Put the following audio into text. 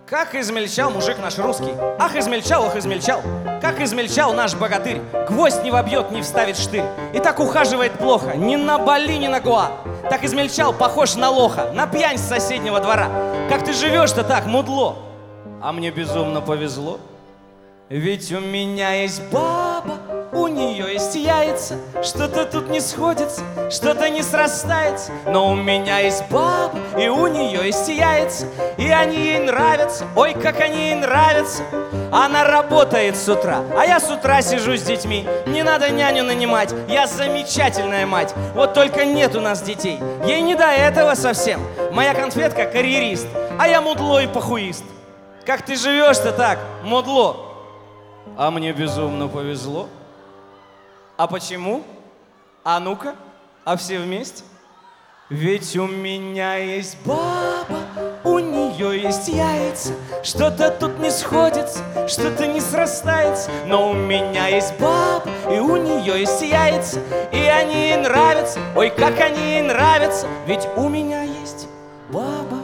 Как измельчал мужик наш русский. Ах, измельчал, ох, измельчал. Как измельчал наш богатырь. Гвоздь не вобьет, не вставит штырь. И так ухаживает плохо, ни на Бали, ни на Гоа. Так измельчал, похож на лоха, на пьянь с соседнего двора. Как ты живешь-то так, мудло? А мне безумно повезло. Ведь у меня есть баба, у нее есть яйца. Что-то тут не сходится, что-то не срастается. Но у меня есть баба, и у нее есть яйца. И они ей нравятся, ой, как они ей нравятся. Она работает с утра, а я с утра сижу с детьми. Не надо няню нанимать, я замечательная мать. Вот только нет у нас детей, ей не до этого совсем. Моя конфетка карьерист, а я мудло и похуист. Как ты живешь-то так, мудло? А мне безумно повезло. А почему? А ну-ка, а все вместе? Ведь у меня есть баба, у нее есть яйца. Что-то тут не сходится, что-то не срастается. Но у меня есть баба, и у нее есть яйца. И они ей нравятся, ой, как они ей нравятся. Ведь у меня есть баба.